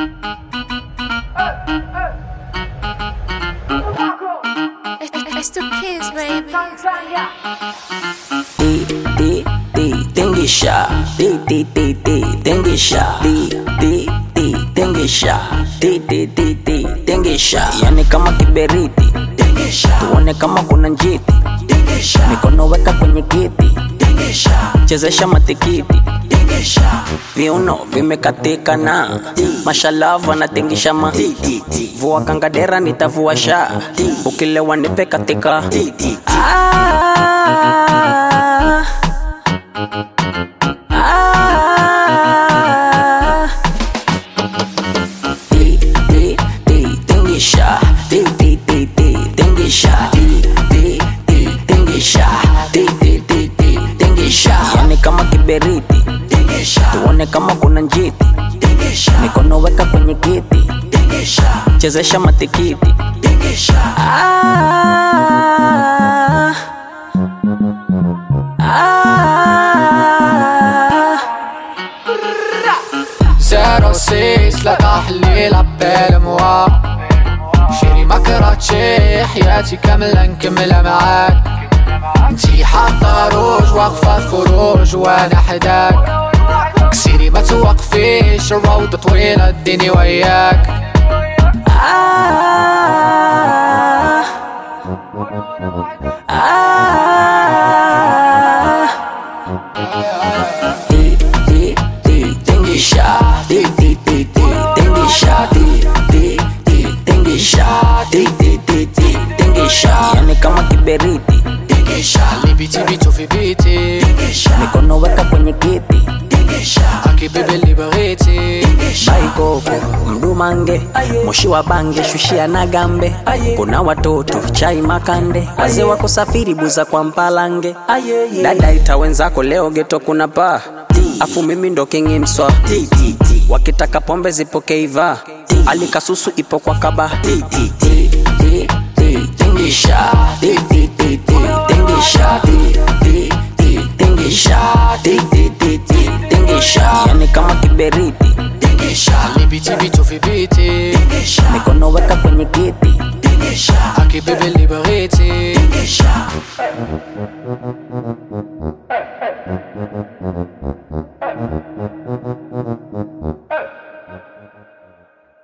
It's the kids, baby. Tingisha, tingisha, tingisha, tingisha. Yani kama kiberiti, tuone kama kuna njiti, mikono weka kwenye kiti, chezesha matikiti, viuno vimekatika na mashallah wanatingisha ma vua kangadera nitavua sha ukilewa nipe katika tingisha tingisha tingisha yani kama kiberiti tuone kama kuna njiti mikono weka kwenye kiti chezesha matikiti زيرو سيس لا تحليل عبال موا شيري ما كرهتشي حياتي كاملة نكملها معاك انتي حاطة روج واقفة في فروج وانا حداك كسيري ما توقفيش الروضة طويلة اديني وياك tingisha tingisha yani kama kiberiti اللي بيتي في بيتي mikono weka kwenye kiti اكي بيبي اللي بغيتي baikoko mdumange moshi wa bange shushia na gambe kuna watoto chai makande wazee wako safiri buza kwa mpalange dada ita wenzako leo geto kuna paa afu mimi ndo kingi mswa wakitaka pombe zipokeiva alikasusu ipo kwa kaba tingisha tingisha tingisha yani kama kiberiti اللي بيتي في بيتي mikono weka kwenye kiti اكي بيبي اللي بغيتي